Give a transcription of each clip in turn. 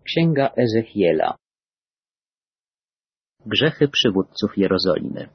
Księga Ezechiela. Grzechy przywódców Jerozolimy.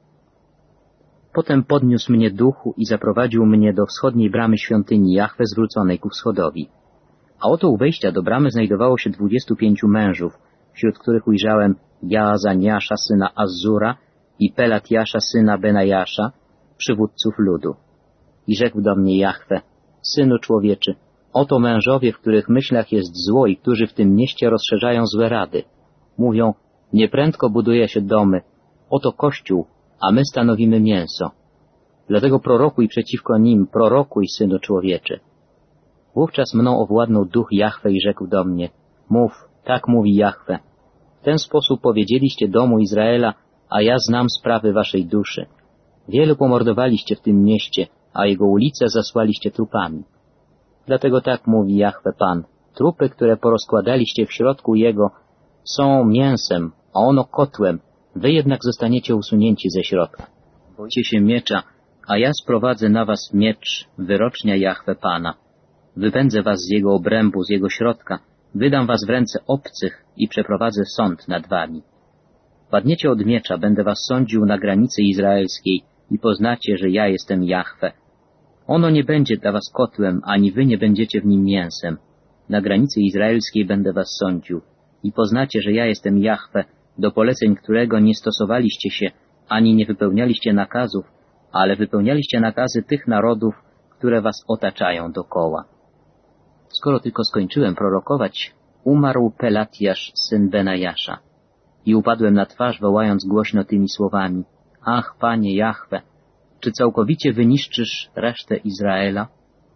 Potem podniósł mnie duch i zaprowadził mnie do wschodniej bramy świątyni Jahwe zwróconej ku wschodowi. A oto u wejścia do bramy znajdowało się 25 mężów, wśród których ujrzałem Jaazaniasza syna Azzura i Pelatiasza syna Benajasza, przywódców ludu. I rzekł do mnie Jahwe: Synu człowieczy, oto mężowie, w których myślach jest zło i którzy w tym mieście rozszerzają złe rady. Mówią: nieprędko buduje się domy, oto kościół, a my stanowimy mięso. Dlatego prorokuj przeciwko nim, prorokuj, synu człowieczy. Wówczas mną owładnął duch Jahwe i rzekł do mnie: mów, tak mówi Jahwe. W ten sposób powiedzieliście domu Izraela, a ja znam sprawy waszej duszy. Wielu pomordowaliście w tym mieście, a jego ulice zasłaliście trupami. Dlatego tak mówi Jahwe Pan: trupy, które porozkładaliście w środku jego, są mięsem, a ono kotłem, wy jednak zostaniecie usunięci ze środka. Boicie się miecza, a ja sprowadzę na was miecz, wyrocznia Jahwe Pana. Wypędzę was z jego obrębu, z jego środka, wydam was w ręce obcych i przeprowadzę sąd nad wami. Padniecie od miecza, będę was sądził na granicy izraelskiej i poznacie, że ja jestem Jahwe. Ono nie będzie dla was kotłem, ani wy nie będziecie w nim mięsem. Na granicy izraelskiej będę was sądził i poznacie, że ja jestem Jahwe, do poleceń którego nie stosowaliście się, ani nie wypełnialiście nakazów, ale wypełnialiście nakazy tych narodów, które was otaczają dokoła. Skoro tylko skończyłem prorokować, umarł Pelatiasz, syn Benajasza. I upadłem na twarz, wołając głośno tymi słowami: ach, Panie Jahwe, czy całkowicie wyniszczysz resztę Izraela?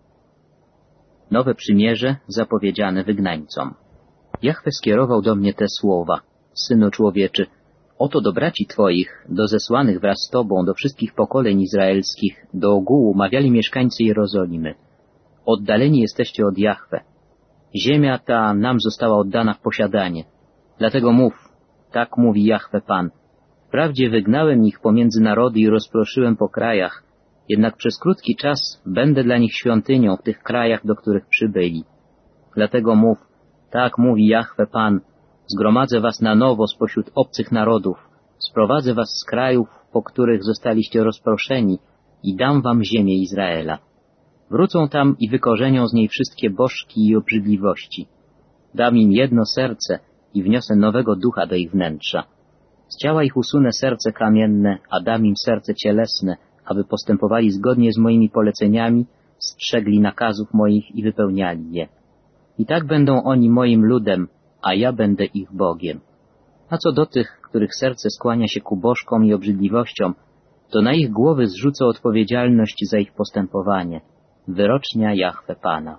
Nowe przymierze zapowiedziane wygnańcom. Jahwe skierował do mnie te słowa: synu człowieczy, oto do braci twoich, do zesłanych wraz z tobą, do wszystkich pokoleń izraelskich, do ogółu mawiali mieszkańcy Jerozolimy: oddaleni jesteście od Jahwe. Ziemia ta nam została oddana w posiadanie. Dlatego mów, tak mówi Jahwe Pan: wprawdzie wygnałem ich pomiędzy narody i rozproszyłem po krajach, jednak przez krótki czas będę dla nich świątynią w tych krajach, do których przybyli. Dlatego mów, tak mówi Jahwe Pan: zgromadzę was na nowo spośród obcych narodów, sprowadzę was z krajów, po których zostaliście rozproszeni i dam wam ziemię Izraela. Wrócą tam i wykorzenią z niej wszystkie bożki i obrzydliwości. Dam im jedno serce i wniosę nowego ducha do ich wnętrza. Z ciała ich usunę serce kamienne, a dam im serce cielesne, aby postępowali zgodnie z moimi poleceniami, strzegli nakazów moich i wypełniali je. I tak będą oni moim ludem, a ja będę ich Bogiem. A co do tych, których serce skłania się ku bożkom i obrzydliwościom, to na ich głowy zrzucę odpowiedzialność za ich postępowanie. Wyrocznia Jahwe Pana.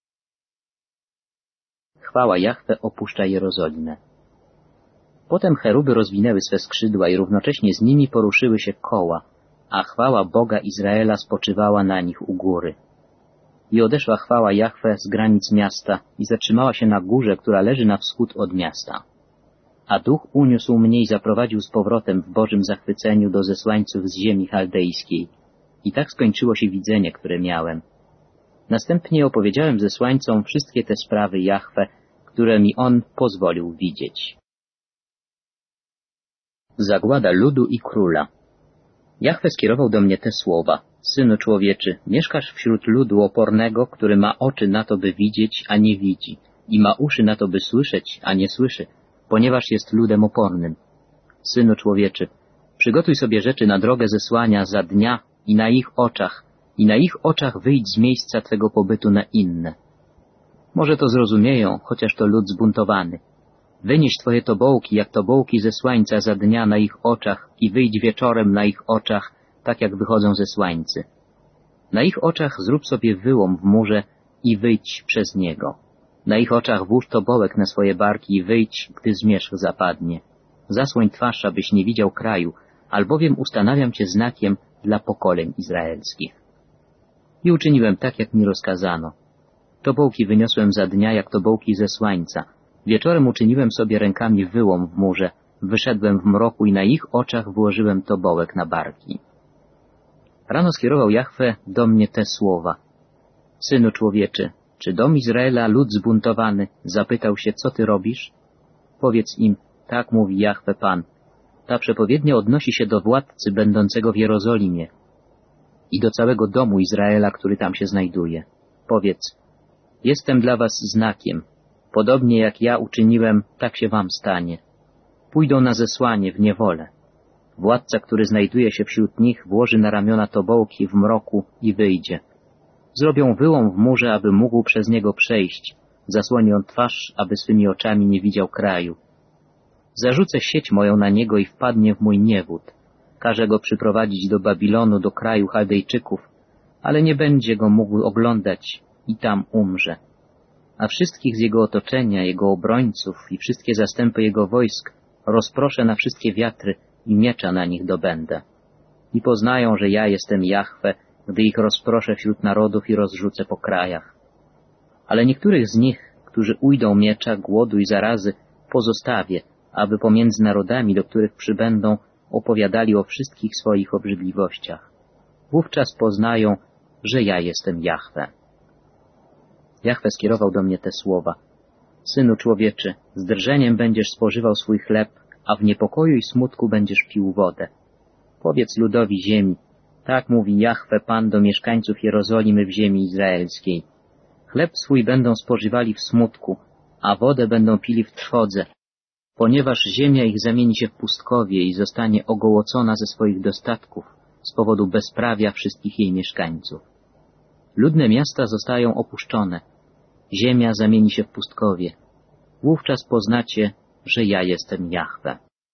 Chwała Jahwe opuszcza Jerozolimę. Potem cheruby rozwinęły swe skrzydła i równocześnie z nimi poruszyły się koła, a chwała Boga Izraela spoczywała na nich u góry. I odeszła chwała Jahwe z granic miasta i zatrzymała się na górze, która leży na wschód od miasta. A duch uniósł mnie i zaprowadził z powrotem w Bożym zachwyceniu do zesłańców z ziemi chaldejskiej. I tak skończyło się widzenie, które miałem. Następnie opowiedziałem zesłańcom wszystkie te sprawy Jahwe, które mi on pozwolił widzieć. Zagłada ludu i króla. Jahwe skierował do mnie te słowa: synu człowieczy, mieszkasz wśród ludu opornego, który ma oczy na to, by widzieć, a nie widzi, i ma uszy na to, by słyszeć, a nie słyszy, ponieważ jest ludem opornym. Synu człowieczy, przygotuj sobie rzeczy na drogę zesłania za dnia i na ich oczach wyjdź z miejsca twego pobytu na inne. Może to zrozumieją, chociaż to lud zbuntowany. Wynieś twoje tobołki, jak tobołki zesłańca za dnia na ich oczach i wyjdź wieczorem na ich oczach, tak jak wychodzą zesłańcy. Na ich oczach zrób sobie wyłom w murze i wyjdź przez niego. Na ich oczach włóż tobołek na swoje barki i wyjdź, gdy zmierzch zapadnie. Zasłoń twarz, abyś nie widział kraju, albowiem ustanawiam cię znakiem dla pokoleń izraelskich. I uczyniłem tak, jak mi rozkazano. Tobołki wyniosłem za dnia, jak tobołki zesłańca. Wieczorem uczyniłem sobie rękami wyłom w murze, wyszedłem w mroku i na ich oczach włożyłem tobołek na barki. Rano skierował Jahwe do mnie te słowa: synu człowieczy, Czy dom Izraela, lud zbuntowany, zapytał się, co ty robisz? Powiedz im, tak mówi Jahwe Pan. Ta przepowiednia odnosi się do władcy będącego w Jerozolimie i do całego domu Izraela, który tam się znajduje. Powiedz, jestem dla was znakiem. Podobnie jak ja uczyniłem, tak się wam stanie. Pójdą na zesłanie w niewolę. Władca, który znajduje się wśród nich, włoży na ramiona tobołki w mroku i wyjdzie. Zrobią wyłom w murze, aby mógł przez niego przejść. Zasłoni on twarz, aby swymi oczami nie widział kraju. Zarzucę sieć moją na niego i wpadnie w mój niewód. Każę go przyprowadzić do Babilonu, do kraju Chaldejczyków, ale nie będzie go mógł oglądać i tam umrze. A wszystkich z jego otoczenia, jego obrońców i wszystkie zastępy jego wojsk rozproszę na wszystkie wiatry i miecza na nich dobędę. I poznają, że ja jestem Jahwe, gdy ich rozproszę wśród narodów i rozrzucę po krajach. Ale niektórych z nich, którzy ujdą miecza, głodu i zarazy, pozostawię, aby pomiędzy narodami, do których przybędą, opowiadali o wszystkich swoich obrzydliwościach. Wówczas poznają, że ja jestem Jahwe. Jahwe skierował do mnie te słowa. Synu człowieczy, z drżeniem będziesz spożywał swój chleb, a w niepokoju i smutku będziesz pił wodę. Powiedz ludowi ziemi, tak mówi Jahwe Pan do mieszkańców Jerozolimy w ziemi izraelskiej. Chleb swój będą spożywali w smutku, a wodę będą pili w trwodze, ponieważ ziemia ich zamieni się w pustkowie i zostanie ogołocona ze swoich dostatków z powodu bezprawia wszystkich jej mieszkańców. Ludne miasta zostają opuszczone, ziemia zamieni się w pustkowie. Wówczas poznacie, że ja jestem Jahwe.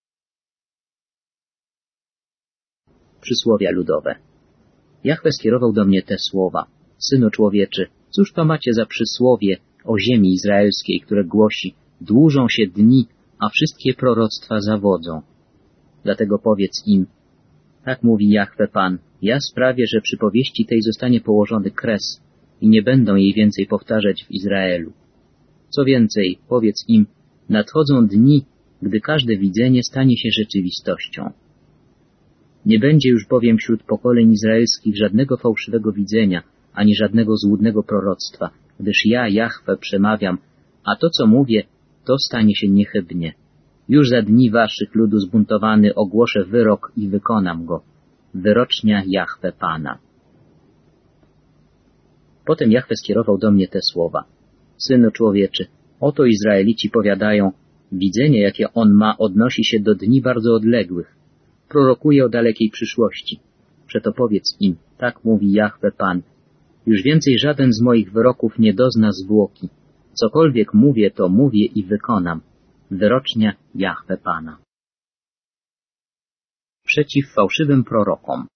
Przysłowia ludowe. Jahwe skierował do mnie te słowa. Synu człowieczy, cóż to macie za przysłowie o ziemi izraelskiej, które głosi, dłużą się dni, a wszystkie proroctwa zawodzą. Dlatego powiedz im, tak mówi Jahwe Pan, ja sprawię, że przy powieści tej zostanie położony kres i nie będą jej więcej powtarzać w Izraelu. Co więcej, powiedz im, nadchodzą dni, gdy każde widzenie stanie się rzeczywistością. Nie będzie już bowiem wśród pokoleń izraelskich żadnego fałszywego widzenia, ani żadnego złudnego proroctwa, gdyż ja, Jahwe, przemawiam, a to, co mówię, to stanie się niechybnie. Już za dni waszych, ludu zbuntowany, ogłoszę wyrok i wykonam go. Wyrocznia Jahwe Pana. Potem Jahwe skierował do mnie te słowa. Synu człowieczy, oto Izraelici powiadają, widzenie, jakie on ma, odnosi się do dni bardzo odległych. Prorokuje o dalekiej przyszłości. Przeto powiedz im, tak mówi Jahwe Pan, już więcej żaden z moich wyroków nie dozna zwłoki. Cokolwiek mówię, to mówię i wykonam. Wyrocznia Jahwe Pana. Przeciw fałszywym prorokom.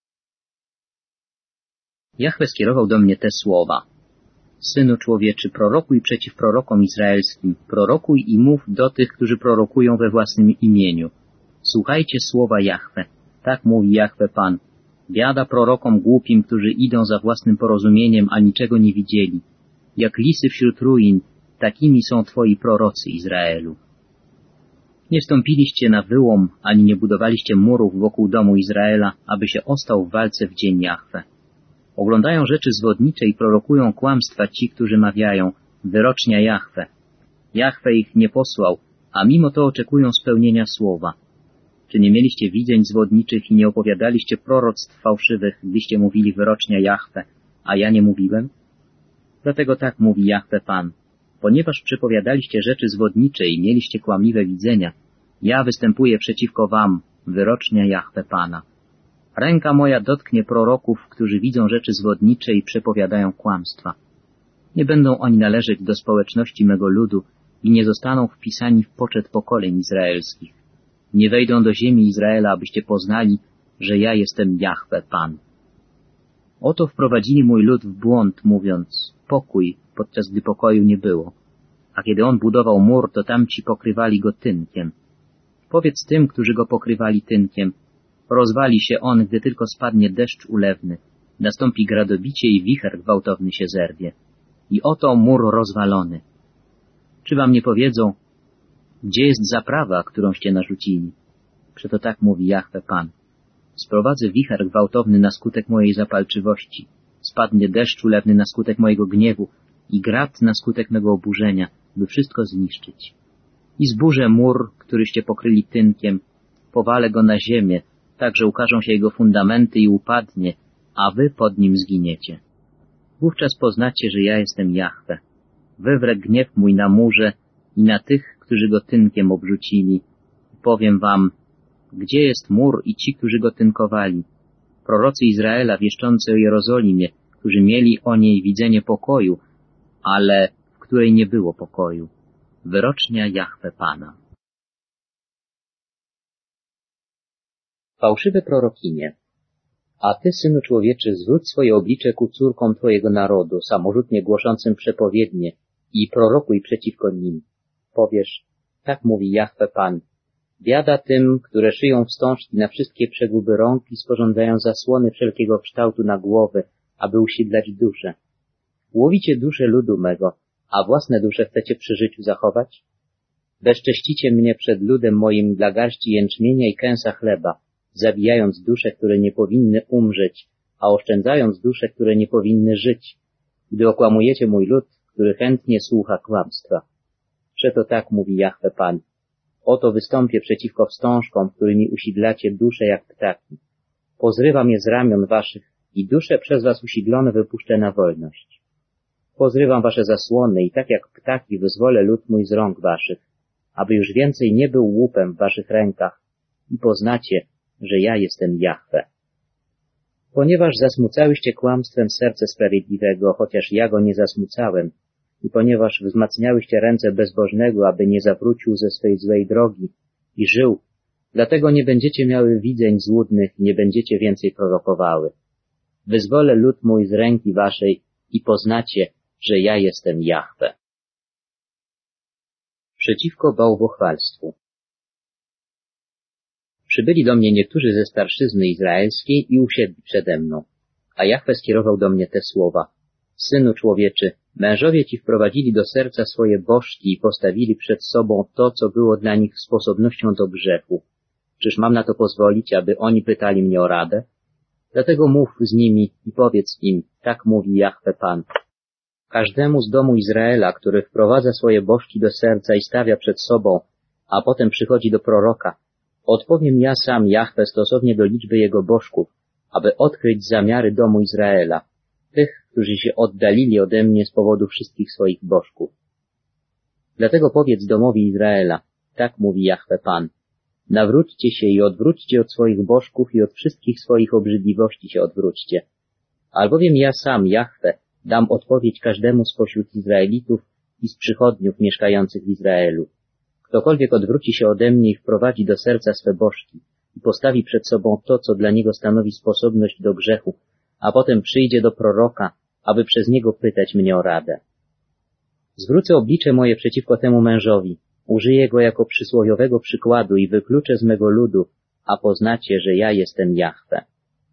Jahwe skierował do mnie te słowa. Synu człowieczy, prorokuj przeciw prorokom izraelskim, prorokuj i mów do tych, którzy prorokują we własnym imieniu. Słuchajcie słowa Jahwe. Tak mówi Jahwe Pan. Biada prorokom głupim, którzy idą za własnym porozumieniem, a niczego nie widzieli. Jak lisy wśród ruin, takimi są twoi prorocy, Izraelu. Nie wstąpiliście na wyłom, ani nie budowaliście murów wokół domu Izraela, aby się ostał w walce w dzień Jahwe. Oglądają rzeczy zwodnicze i prorokują kłamstwa ci, którzy mawiają, wyrocznia Jahwe. Jahwe ich nie posłał, a mimo to oczekują spełnienia słowa. Czy nie mieliście widzeń zwodniczych i nie opowiadaliście proroctw fałszywych, gdyście mówili wyrocznia Jahwe, a ja nie mówiłem? Dlatego tak mówi Jahwe Pan. Ponieważ przepowiadaliście rzeczy zwodnicze i mieliście kłamliwe widzenia, ja występuję przeciwko wam, wyrocznia Jahwe Pana. Ręka moja dotknie proroków, którzy widzą rzeczy zwodnicze i przepowiadają kłamstwa. Nie będą oni należeć do społeczności mego ludu i nie zostaną wpisani w poczet pokoleń izraelskich. Nie wejdą do ziemi Izraela, abyście poznali, że ja jestem Jahwe Pan. Oto wprowadzili mój lud w błąd, mówiąc, pokój, podczas gdy pokoju nie było. A kiedy on budował mur, to tamci pokrywali go tynkiem. Powiedz tym, którzy go pokrywali tynkiem, rozwali się on, gdy tylko spadnie deszcz ulewny, nastąpi gradobicie i wicher gwałtowny się zerwie. I oto mur rozwalony. Czy wam nie powiedzą, gdzie jest zaprawa, którąście narzucili? Przeto tak mówi Jahwe Pan. Sprowadzę wicher gwałtowny na skutek mojej zapalczywości. Spadnie deszcz ulewny na skutek mojego gniewu i grad na skutek mego oburzenia, by wszystko zniszczyć. I zburzę mur, któryście pokryli tynkiem, powalę go na ziemię, tak że ukażą się jego fundamenty i upadnie, a wy pod nim zginiecie. Wówczas poznacie, że ja jestem Jahwe. Wywrę gniew mój na murze i na tych, którzy go tynkiem obrzucili. Powiem wam, gdzie jest mur i ci, którzy go tynkowali? Prorocy Izraela wieszczący o Jerozolimie, którzy mieli o niej widzenie pokoju, ale w której nie było pokoju. Wyrocznia Jahwe Pana. Fałszywe prorokinie. A ty, synu człowieczy, zwróć swoje oblicze ku córkom twojego narodu, samorzutnie głoszącym przepowiednie, i prorokuj przeciwko nim. Powiesz, tak mówi Jahwe Pan. Biada tym, które szyją wstążki na wszystkie przeguby rąk i sporządzają zasłony wszelkiego kształtu na głowy, aby usidlać duszę. Łowicie duszę ludu mego, a własne dusze chcecie przy życiu zachować? Bezcześcicie mnie przed ludem moim dla garści jęczmienia i kęsa chleba, zabijając dusze, które nie powinny umrzeć, a oszczędzając dusze, które nie powinny żyć, gdy okłamujecie mój lud, który chętnie słucha kłamstwa. Przeto tak mówi Jahwe Pan. Oto wystąpię przeciwko wstążkom, którymi usidlacie dusze jak ptaki. Pozrywam je z ramion waszych i dusze przez was usidlone wypuszczę na wolność. Pozrywam wasze zasłony i tak jak ptaki wyzwolę lud mój z rąk waszych, aby już więcej nie był łupem w waszych rękach i poznacie, że ja jestem Jahwe. Ponieważ zasmucałyście kłamstwem serce sprawiedliwego, chociaż ja go nie zasmucałem, i ponieważ wzmacniałyście ręce bezbożnego, aby nie zawrócił ze swej złej drogi i żył, dlatego nie będziecie miały widzeń złudnych i nie będziecie więcej prorokowały. Wyzwolę lud mój z ręki waszej i poznacie, że ja jestem Jahwe. Przeciwko bałwochwalstwu. Przybyli do mnie niektórzy ze starszyzny izraelskiej i usiedli przede mną, a Jahwe skierował do mnie te słowa. Synu człowieczy, mężowie ci wprowadzili do serca swoje bożki i postawili przed sobą to, co było dla nich sposobnością do grzechu. Czyż mam na to pozwolić, aby oni pytali mnie o radę? Dlatego mów z nimi i powiedz im, tak mówi Jahwe Pan. Każdemu z domu Izraela, który wprowadza swoje bożki do serca i stawia przed sobą, a potem przychodzi do proroka, odpowiem ja sam Jahwe stosownie do liczby jego bożków, aby odkryć zamiary domu Izraela, tych, którzy się oddalili ode mnie z powodu wszystkich swoich bożków. Dlatego powiedz domowi Izraela, tak mówi Jahwe Pan, nawróćcie się i odwróćcie od swoich bożków i od wszystkich swoich obrzydliwości się odwróćcie. Albowiem ja sam, Jahwe, dam odpowiedź każdemu spośród Izraelitów i z przychodniów mieszkających w Izraelu. Ktokolwiek odwróci się ode mnie i wprowadzi do serca swe bożki i postawi przed sobą to, co dla niego stanowi sposobność do grzechu, a potem przyjdzie do proroka, aby przez niego pytać mnie o radę. Zwrócę oblicze moje przeciwko temu mężowi, użyję go jako przysłowiowego przykładu i wykluczę z mego ludu, a poznacie, że ja jestem Jahwe.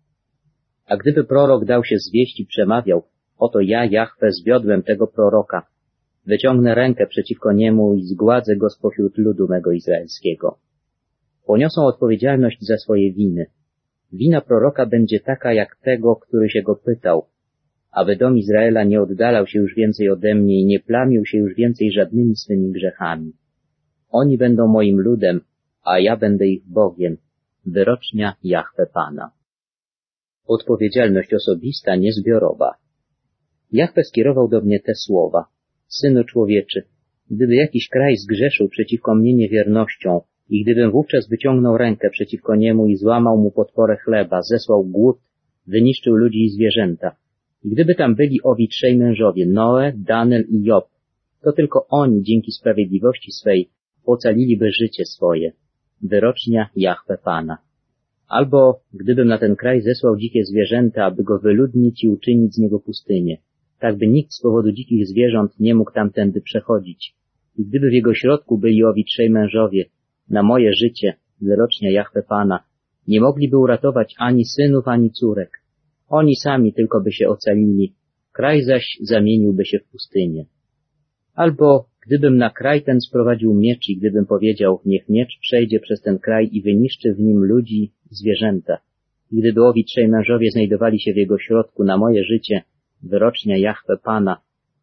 A gdyby prorok dał się zwieść i przemawiał, oto ja, Jahwe, zwiodłem tego proroka, wyciągnę rękę przeciwko niemu i zgładzę go spośród ludu mego izraelskiego. Poniosą odpowiedzialność za swoje winy. Wina proroka będzie taka jak tego, który się go pytał, aby dom Izraela nie oddalał się już więcej ode mnie i nie plamił się już więcej żadnymi swymi grzechami. Oni będą moim ludem, a ja będę ich Bogiem. Wyrocznia Jahwe Pana. Odpowiedzialność osobista, niezbiorowa. Jahwe skierował do mnie te słowa. Synu człowieczy, gdyby jakiś kraj zgrzeszył przeciwko mnie niewiernością i gdybym wówczas wyciągnął rękę przeciwko niemu i złamał mu podporę chleba, zesłał głód, wyniszczył ludzi i zwierzęta, i gdyby tam byli owi trzej mężowie, Noe, Daniel i Job, to tylko oni dzięki sprawiedliwości swej ocaliliby życie swoje. Wyrocznia Jahwe Pana. Albo gdybym na ten kraj zesłał dzikie zwierzęta, aby go wyludnić i uczynić z niego pustynię, tak by nikt z powodu dzikich zwierząt nie mógł tamtędy przechodzić. I gdyby w jego środku byli owi trzej mężowie, na moje życie, wyrocznia Jahwe Pana, nie mogliby uratować ani synów, ani córek. Oni sami tylko by się ocalili, kraj zaś zamieniłby się w pustynię. Albo gdybym na kraj ten sprowadził miecz i gdybym powiedział, niech miecz przejdzie przez ten kraj i wyniszczy w nim ludzi, zwierzęta. I gdyby owi trzej mężowie znajdowali się w jego środku na moje życie, wyrocznia Jahwe Pana,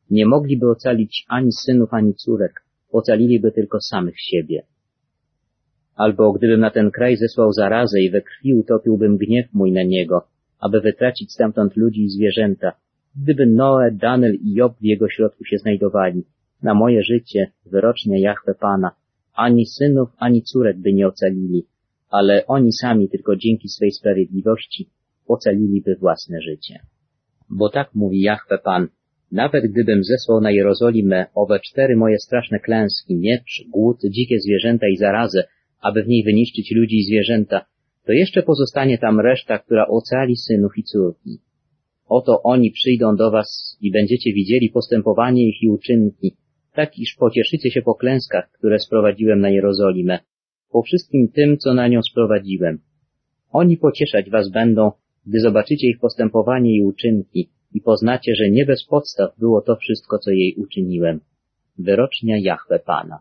Nie mogliby ocalić ani synów, ani córek, ocaliliby tylko samych siebie. Albo gdybym na ten kraj zesłał zarazę i we krwi utopiłbym gniew mój na niego, aby wytracić stamtąd ludzi i zwierzęta, gdyby Noe, Daniel i Job w jego środku się znajdowali, na moje życie, wyrocznia Jahwe Pana, ani synów, ani córek by nie ocalili, ale oni sami tylko dzięki swej sprawiedliwości ocaliliby własne życie. Bo tak mówi Jahwe Pan, nawet gdybym zesłał na Jerozolimę owe 4 moje straszne klęski, miecz, głód, dzikie zwierzęta i zarazę, aby w niej wyniszczyć ludzi i zwierzęta, to jeszcze pozostanie tam reszta, która ocali synów i córki. Oto oni przyjdą do was i będziecie widzieli postępowanie ich i uczynki, tak iż pocieszycie się po klęskach, które sprowadziłem na Jerozolimę, po wszystkim tym, co na nią sprowadziłem. Oni pocieszać was będą, gdy zobaczycie ich postępowanie i uczynki i poznacie, że nie bez podstaw było to wszystko, co jej uczyniłem. Wyrocznia Jahwe Pana.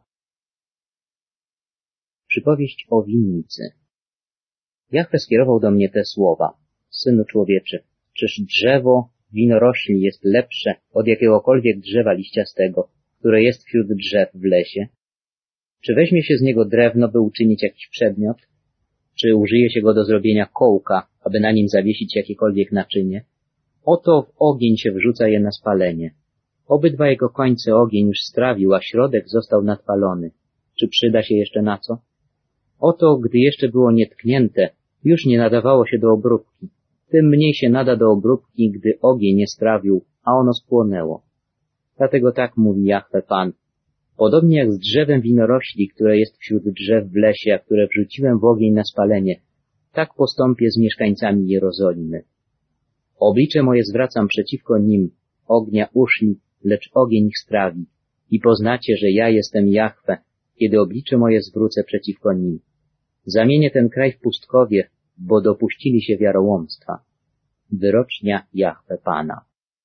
Przypowieść o winnicy. Jahwe skierował do mnie te słowa. Synu człowieczy, czyż drzewo winorośli jest lepsze od jakiegokolwiek drzewa liściastego, które jest wśród drzew w lesie? Czy weźmie się z niego drewno, by uczynić jakiś przedmiot? Czy użyje się go do zrobienia kołka, aby na nim zawiesić jakiekolwiek naczynie? Oto w ogień się wrzuca je na spalenie. Obydwa jego końce ogień już strawił, a środek został nadpalony. Czy przyda się jeszcze na co? Oto, gdy jeszcze było nietknięte, już nie nadawało się do obróbki. Tym mniej się nada do obróbki, gdy ogień nie strawił, a ono spłonęło. Dlatego tak mówi Jahwe Pan. Podobnie jak z drzewem winorośli, które jest wśród drzew w lesie, a które wrzuciłem w ogień na spalenie, tak postąpię z mieszkańcami Jerozolimy. Oblicze moje zwracam przeciwko nim, ognia uszli, lecz ogień ich strawi. I poznacie, że ja jestem Jahwe, kiedy oblicze moje zwrócę przeciwko nim. Zamienię ten kraj w pustkowie, bo dopuścili się wiarołomstwa. Wyrocznia Jahwe Pana.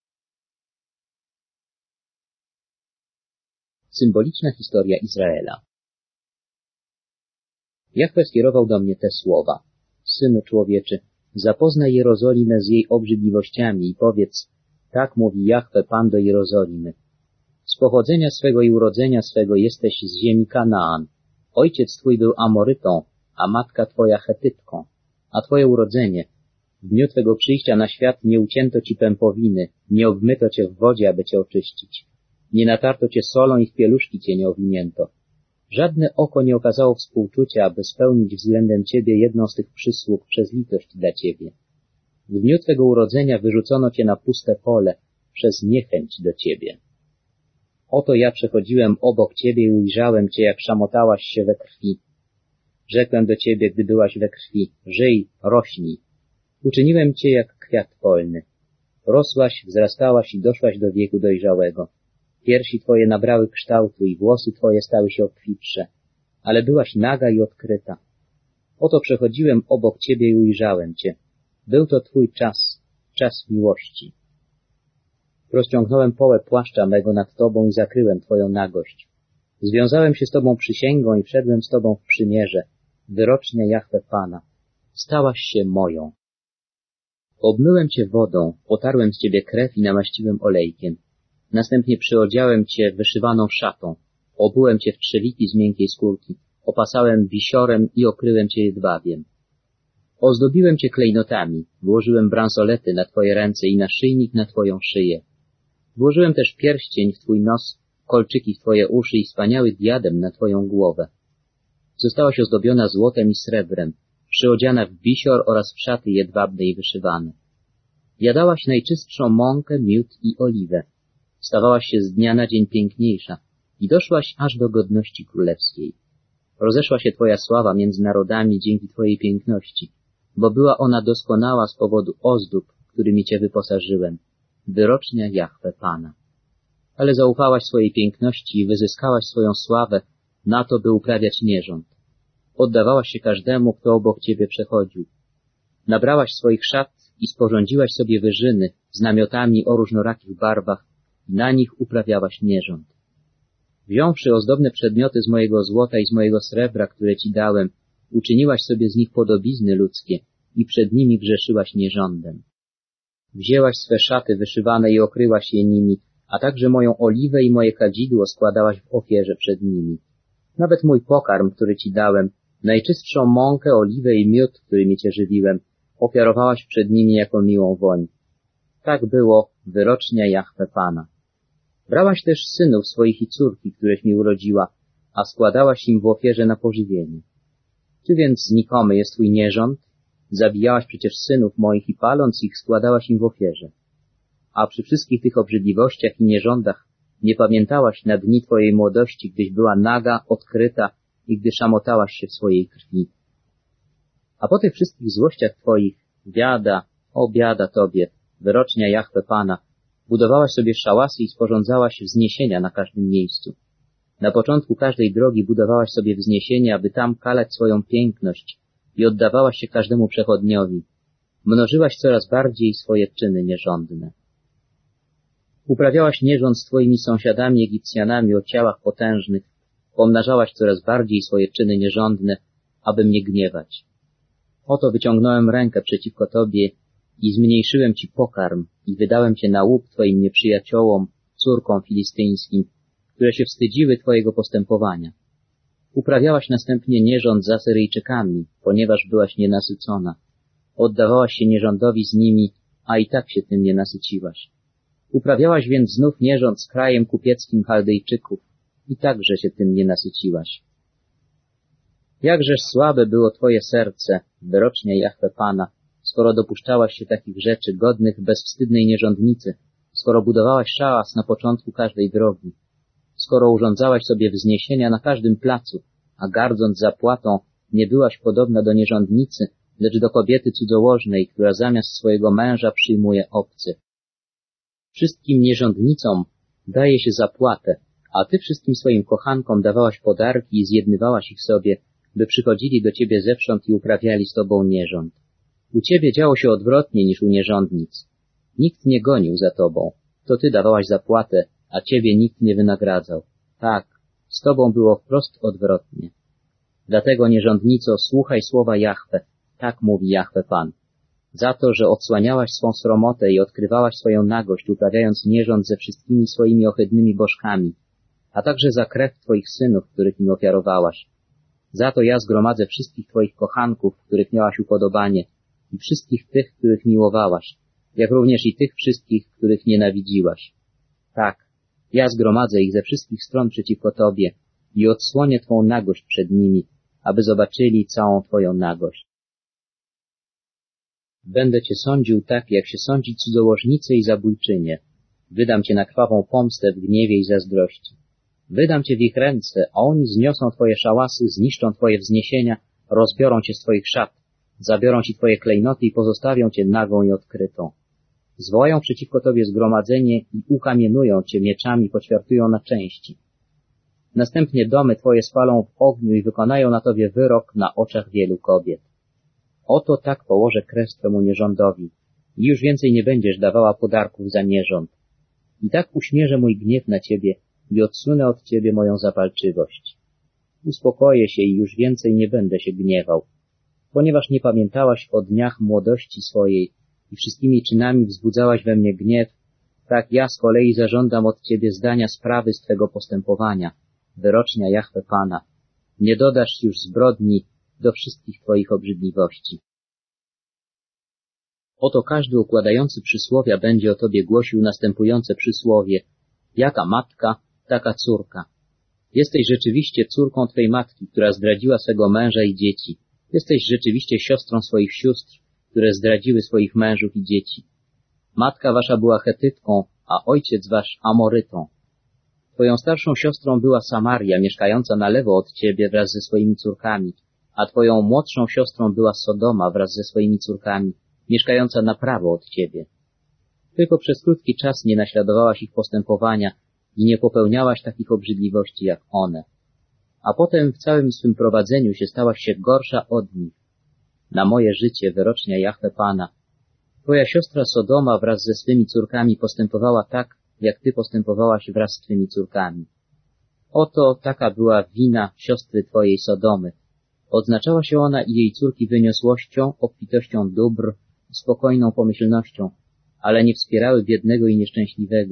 Symboliczna historia Izraela. Jahwe skierował do mnie te słowa. Synu człowieczy, zapoznaj Jerozolimę z jej obrzydliwościami i powiedz, tak mówi Jahwe Pan do Jerozolimy. Z pochodzenia swego i urodzenia swego jesteś z ziemi Kanaan. Ojciec twój był Amorytą, a matka twoja Chetytką. A twoje urodzenie, w dniu twego przyjścia na świat nie ucięto ci pępowiny, nie obmyto cię w wodzie, aby cię oczyścić. Nie natarto cię solą i w pieluszki cię nie owinięto. Żadne oko nie okazało współczucia, aby spełnić względem ciebie jedną z tych przysług przez litość dla ciebie. W dniu twego urodzenia wyrzucono cię na puste pole przez niechęć do ciebie. Oto ja przechodziłem obok ciebie i ujrzałem cię, jak szamotałaś się we krwi. Rzekłem do ciebie, gdy byłaś we krwi, żyj, rośnij. Uczyniłem cię jak kwiat polny. Rosłaś, wzrastałaś i doszłaś do wieku dojrzałego. Piersi twoje nabrały kształtu i włosy twoje stały się obfitsze, ale byłaś naga i odkryta. Oto przechodziłem obok ciebie i ujrzałem cię. Był to twój czas, czas miłości. Rozciągnąłem połę płaszcza mego nad tobą i zakryłem twoją nagość. Związałem się z tobą przysięgą i wszedłem z tobą w przymierze. Wyrocznia Jahwe Pana. Stałaś się moją. Obmyłem cię wodą, otarłem z ciebie krew i namaściłem olejkiem. Następnie przyodziałem cię wyszywaną szatą, obułem cię w trzewiki z miękkiej skórki, opasałem wisiorem i okryłem cię jedwabiem. Ozdobiłem cię klejnotami, włożyłem bransolety na twoje ręce i naszyjnik na twoją szyję. Włożyłem też pierścień w twój nos, kolczyki w twoje uszy i wspaniały diadem na twoją głowę. Zostałaś ozdobiona złotem i srebrem, przyodziana w wisior oraz w szaty jedwabne i wyszywane. Jadałaś najczystszą mąkę, miód i oliwę. Stawałaś się z dnia na dzień piękniejsza i doszłaś aż do godności królewskiej. Rozeszła się twoja sława między narodami dzięki twojej piękności, bo była ona doskonała z powodu ozdób, którymi cię wyposażyłem. Wyrocznia Jahwe Pana. Ale zaufałaś swojej piękności i wyzyskałaś swoją sławę na to, by uprawiać nierząd. Oddawałaś się każdemu, kto obok ciebie przechodził. Nabrałaś swoich szat i sporządziłaś sobie wyżyny z namiotami o różnorakich barwach i na nich uprawiałaś nierząd. Wziąwszy ozdobne przedmioty z mojego złota i z mojego srebra, które ci dałem, uczyniłaś sobie z nich podobizny ludzkie i przed nimi grzeszyłaś nierządem. Wzięłaś swe szaty wyszywane i okryłaś je nimi, a także moją oliwę i moje kadzidło składałaś w ofierze przed nimi. Nawet mój pokarm, który ci dałem, najczystszą mąkę, oliwę i miód, którymi cię żywiłem, ofiarowałaś przed nimi jako miłą woń. Tak było wyrocznia Jahwe Pana. Brałaś też synów swoich i córki, któreś mi urodziła, a składałaś im w ofierze na pożywienie. Czy więc znikomy jest twój nierząd? Zabijałaś przecież synów moich i paląc ich składałaś im w ofierze. A przy wszystkich tych obrzydliwościach i nierządach nie pamiętałaś na dni twojej młodości, gdyś była naga, odkryta i gdy szamotałaś się w swojej krwi. A po tych wszystkich złościach twoich, biada, o biada tobie, wyrocznia Jahwe Pana, budowałaś sobie szałasy i sporządzałaś wzniesienia na każdym miejscu. Na początku każdej drogi budowałaś sobie wzniesienie, aby tam kalać swoją piękność i oddawałaś się każdemu przechodniowi. Mnożyłaś coraz bardziej swoje czyny nierządne. Uprawiałaś nierząd z twoimi sąsiadami Egipcjanami o ciałach potężnych, pomnażałaś coraz bardziej swoje czyny nierządne, aby mnie gniewać. Oto wyciągnąłem rękę przeciwko tobie i zmniejszyłem ci pokarm i wydałem cię na łup twoim nieprzyjaciołom, córkom filistyńskim, które się wstydziły twojego postępowania. Uprawiałaś następnie nierząd z Asyryjczykami, ponieważ byłaś nienasycona. Oddawałaś się nierządowi z nimi, a i tak się tym nie nasyciłaś. Uprawiałaś więc znów nierząd z krajem kupieckim Chaldejczyków i także się tym nie nasyciłaś. Jakżeż słabe było twoje serce, wyrocznia Jahwe Pana, skoro dopuszczałaś się takich rzeczy godnych bezwstydnej nierządnicy, skoro budowałaś szałas na początku każdej drogi, skoro urządzałaś sobie wzniesienia na każdym placu, a gardząc zapłatą nie byłaś podobna do nierządnicy, lecz do kobiety cudzołożnej, która zamiast swojego męża przyjmuje obcy. Wszystkim nierządnicom daje się zapłatę, a ty wszystkim swoim kochankom dawałaś podarki i zjednywałaś ich sobie, by przychodzili do ciebie zewsząd i uprawiali z tobą nierząd. U ciebie działo się odwrotnie niż u nierządnic. Nikt nie gonił za tobą, to ty dawałaś zapłatę, a ciebie nikt nie wynagradzał. Tak, z tobą było wprost odwrotnie. Dlatego, nierządnico, słuchaj słowa Jahwe, tak mówi Jahwe Pan. Za to, że odsłaniałaś swą sromotę i odkrywałaś swoją nagość, uprawiając nierząd ze wszystkimi swoimi ohydnymi bożkami, a także za krew twoich synów, których im ofiarowałaś. Za to ja zgromadzę wszystkich twoich kochanków, których miałaś upodobanie, i wszystkich tych, których miłowałaś, jak również i tych wszystkich, których nienawidziłaś. Tak, ja zgromadzę ich ze wszystkich stron przeciwko tobie i odsłonię twą nagość przed nimi, aby zobaczyli całą twoją nagość. Będę cię sądził tak, jak się sądzi cudzołożnicę i zabójczynię. Wydam cię na krwawą pomstę w gniewie i zazdrości. Wydam cię w ich ręce, a oni zniosą twoje szałasy, zniszczą twoje wzniesienia, rozbiorą cię z twoich szat, zabiorą ci twoje klejnoty i pozostawią cię nagą i odkrytą. Zwołają przeciwko tobie zgromadzenie i ukamienują cię mieczami, poćwiartują na części. Następnie domy twoje spalą w ogniu i wykonają na tobie wyrok na oczach wielu kobiet. Oto tak położę kres twemu nierządowi i już więcej nie będziesz dawała podarków za nierząd. I tak uśmierzę mój gniew na ciebie i odsunę od ciebie moją zapalczywość. Uspokoję się i już więcej nie będę się gniewał, ponieważ nie pamiętałaś o dniach młodości swojej i wszystkimi czynami wzbudzałaś we mnie gniew, tak ja z kolei zażądam od ciebie zdania sprawy z twego postępowania, wyrocznia Jahwe Pana. Nie dodasz już zbrodni do wszystkich twoich obrzydliwości. Oto każdy układający przysłowia będzie o tobie głosił następujące przysłowie: jaka matka, taka córka. Jesteś rzeczywiście córką twej matki, która zdradziła swego męża i dzieci. Jesteś rzeczywiście siostrą swoich sióstr, które zdradziły swoich mężów i dzieci. Matka wasza była Chetytką, a ojciec wasz Amorytą. Twoją starszą siostrą była Samaria, mieszkająca na lewo od ciebie wraz ze swoimi córkami, a twoją młodszą siostrą była Sodoma wraz ze swoimi córkami, mieszkająca na prawo od ciebie. Tylko przez krótki czas nie naśladowałaś ich postępowania i nie popełniałaś takich obrzydliwości jak one. A potem w całym swym prowadzeniu się stałaś się gorsza od nich. Na moje życie, wyrocznia Jahwe Pana, twoja siostra Sodoma wraz ze swymi córkami postępowała tak, jak ty postępowałaś wraz z twymi córkami. Oto taka była wina siostry twojej Sodomy. Odznaczała się ona i jej córki wyniosłością, obfitością dóbr, spokojną pomyślnością, ale nie wspierały biednego i nieszczęśliwego,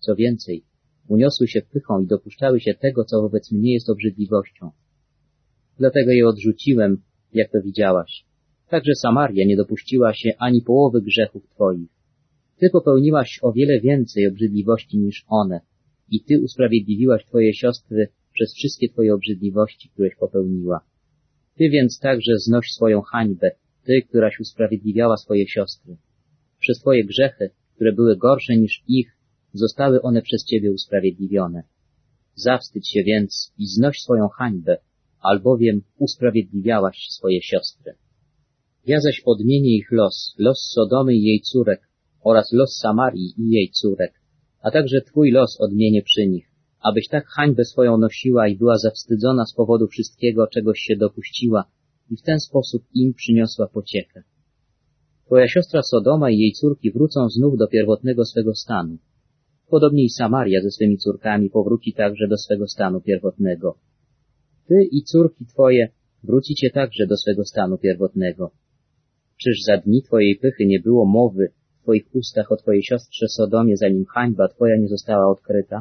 Co więcej, uniosły się pychą i dopuszczały się tego, co wobec mnie jest obrzydliwością. Dlatego je odrzuciłem, jak to widziałaś. Także Samaria nie dopuściła się ani połowy grzechów Twoich. Ty popełniłaś o wiele więcej obrzydliwości niż one i Ty usprawiedliwiłaś Twoje siostry przez wszystkie Twoje obrzydliwości, któreś popełniła. Ty więc także znoś swoją hańbę, Ty, któraś usprawiedliwiała swoje siostry. Przez Twoje grzechy, które były gorsze niż ich, zostały one przez Ciebie usprawiedliwione. Zawstydź się więc i znoś swoją hańbę, albowiem usprawiedliwiałaś swoje siostry. Ja zaś odmienię ich los Sodomy i jej córek oraz los Samarii i jej córek, a także Twój los odmienię przy nich, abyś tak hańbę swoją nosiła i była zawstydzona z powodu wszystkiego, czegoś się dopuściła i w ten sposób im przyniosła pociechę. Twoja siostra Sodoma i jej córki wrócą znów do pierwotnego swego stanu. Podobnie i Samaria ze swymi córkami powróci także do swego stanu pierwotnego. Ty i córki Twoje wrócicie także do swego stanu pierwotnego. Czyż za dni Twojej pychy nie było mowy w Twoich ustach o Twojej siostrze Sodomie, zanim hańba Twoja nie została odkryta?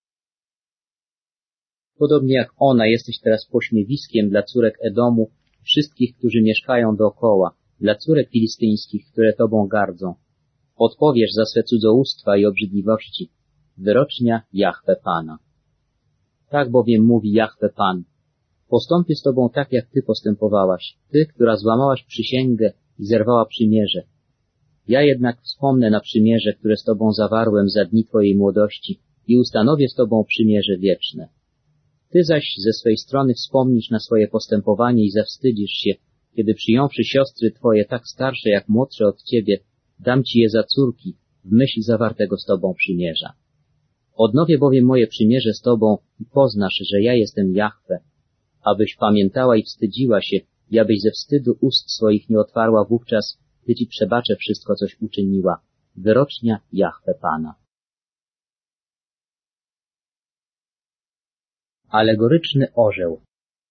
Podobnie jak ona jesteś teraz pośmiewiskiem dla córek Edomu, wszystkich, którzy mieszkają dookoła, dla córek filistyńskich, które Tobą gardzą. Odpowiesz za swe cudzołóstwa i obrzydliwości. Wyrocznia Jahwe Pana. Tak bowiem mówi Jahwe Pan. Postąpię z Tobą tak, jak Ty postępowałaś, Ty, która złamałaś przysięgę i zerwała przymierze. Ja jednak wspomnę na przymierze, które z Tobą zawarłem za dni Twojej młodości i ustanowię z Tobą przymierze wieczne. Ty zaś ze swej strony wspomnisz na swoje postępowanie i zawstydzisz się, kiedy przyjąwszy siostry Twoje tak starsze jak młodsze od Ciebie, dam Ci je za córki w myśl zawartego z Tobą przymierza. Odnowię bowiem moje przymierze z Tobą i poznasz, że ja jestem Jahwe, abyś pamiętała i wstydziła się i abyś ze wstydu ust swoich nie otwarła wówczas, gdy Ci przebaczę wszystko, coś uczyniła. Wyrocznia Jahwe Pana. Alegoryczny orzeł.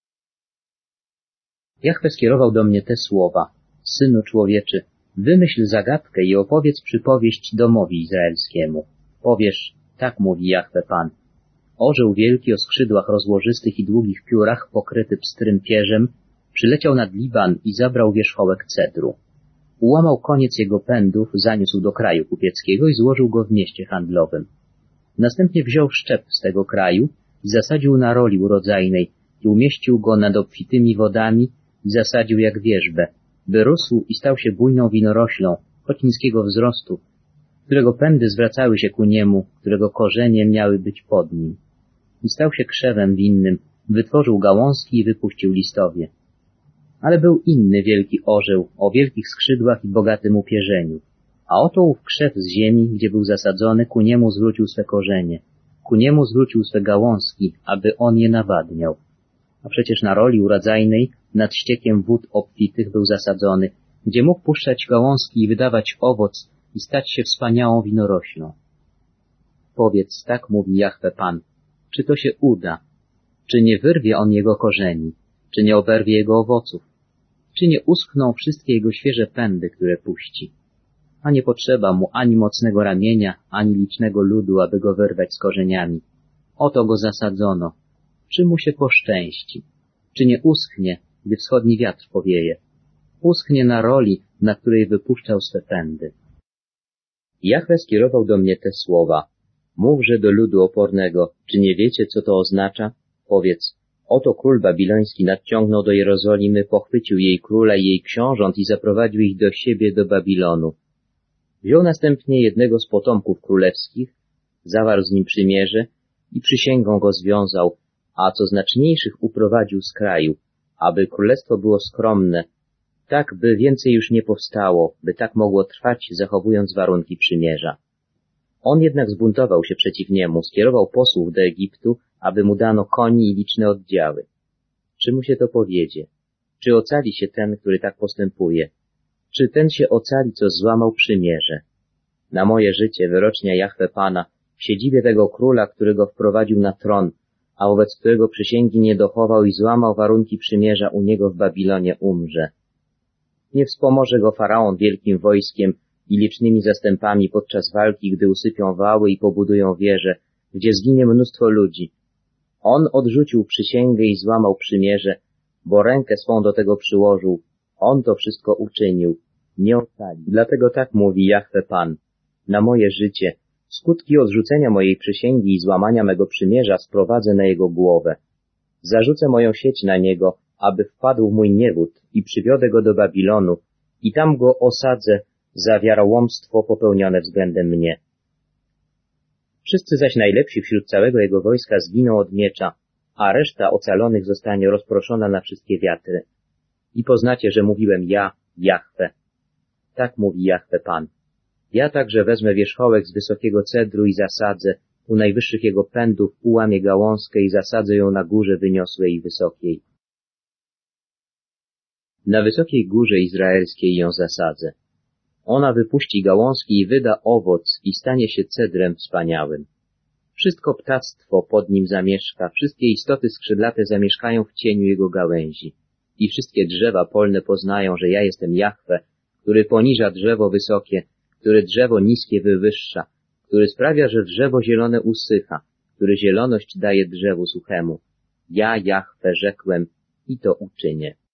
Jahwe skierował do mnie te słowa. Synu człowieczy, wymyśl zagadkę i opowiedz przypowieść domowi izraelskiemu. Powiesz, tak mówi Jahwe Pan. Orzeł wielki o skrzydłach rozłożystych i długich piórach, pokryty pstrym pierzem, przyleciał nad Liban i zabrał wierzchołek cedru. Ułamał koniec jego pędów, zaniósł do kraju kupieckiego i złożył go w mieście handlowym. Następnie wziął szczep z tego kraju i zasadził na roli urodzajnej i umieścił go nad obfitymi wodami i zasadził jak wierzbę, by rósł i stał się bujną winoroślą, choć niskiego wzrostu, którego pędy zwracały się ku niemu, którego korzenie miały być pod nim. I stał się krzewem winnym, wytworzył gałązki i wypuścił listowie. Ale był inny wielki orzeł, o wielkich skrzydłach i bogatym upierzeniu. A oto ów krzew z ziemi, gdzie był zasadzony, ku niemu zwrócił swe korzenie, ku niemu zwrócił swe gałązki, aby on je nawadniał. A przecież na roli urodzajnej, nad ściekiem wód obfitych był zasadzony, gdzie mógł puszczać gałązki i wydawać owoc i stać się wspaniałą winoroślą. Powiedz, tak mówi Jahwe Pan, czy to się uda? Czy nie wyrwie on jego korzeni? Czy nie oberwie jego owoców? Czy nie uschną wszystkie jego świeże pędy, które puści? A nie potrzeba mu ani mocnego ramienia, ani licznego ludu, aby go wyrwać z korzeniami. Oto go zasadzono. Czy mu się poszczęści? Czy nie uschnie, gdy wschodni wiatr powieje? Uschnie na roli, na której wypuszczał swe pędy. Jahwe skierował do mnie te słowa. Mówże do ludu opornego, czy nie wiecie, co to oznacza? Powiedz, oto król babiloński nadciągnął do Jerozolimy, pochwycił jej króla i jej książąt i zaprowadził ich do siebie do Babilonu. Wziął następnie jednego z potomków królewskich, zawarł z nim przymierze i przysięgą go związał, a co znaczniejszych uprowadził z kraju, aby królestwo było skromne, tak by więcej już nie powstało, by tak mogło trwać, zachowując warunki przymierza. On jednak zbuntował się przeciw niemu, skierował posłów do Egiptu, aby mu dano koni i liczne oddziały. Czy mu się to powiedzie? Czy ocali się ten, który tak postępuje? Czy ten się ocali, co złamał przymierze? Na moje życie, wyrocznia Jahwe Pana, w siedzibie tego króla, którego wprowadził na tron, a wobec którego przysięgi nie dochował i złamał warunki przymierza u niego w Babilonie umrze. Nie wspomoże go Faraon wielkim wojskiem, i licznymi zastępami podczas walki, gdy usypią wały i pobudują wieże, gdzie zginie mnóstwo ludzi. On odrzucił przysięgę i złamał przymierze, bo rękę swą do tego przyłożył. On to wszystko uczynił. Nie ocali. Dlatego tak mówi Jahwe Pan. Na moje życie, skutki odrzucenia mojej przysięgi i złamania mego przymierza sprowadzę na jego głowę. Zarzucę moją sieć na niego, aby wpadł w mój niewód i przywiodę go do Babilonu i tam go osadzę za wiarołomstwo popełnione względem mnie. Wszyscy zaś najlepsi wśród całego jego wojska zginą od miecza, a reszta ocalonych zostanie rozproszona na wszystkie wiatry. I poznacie, że mówiłem ja, Jahwe. Tak mówi Jahwe Pan. Ja także wezmę wierzchołek z wysokiego cedru i zasadzę, u najwyższych jego pędów ułamię gałązkę i zasadzę ją na górze wyniosłej i wysokiej. Na wysokiej górze izraelskiej ją zasadzę. Ona wypuści gałązki i wyda owoc i stanie się cedrem wspaniałym. Wszystko ptactwo pod nim zamieszka, wszystkie istoty skrzydlate zamieszkają w cieniu jego gałęzi. I wszystkie drzewa polne poznają, że ja jestem Jahwe, który poniża drzewo wysokie, który drzewo niskie wywyższa, który sprawia, że drzewo zielone usycha, który zieloność daje drzewu suchemu. Ja, Jahwe, rzekłem i to uczynię.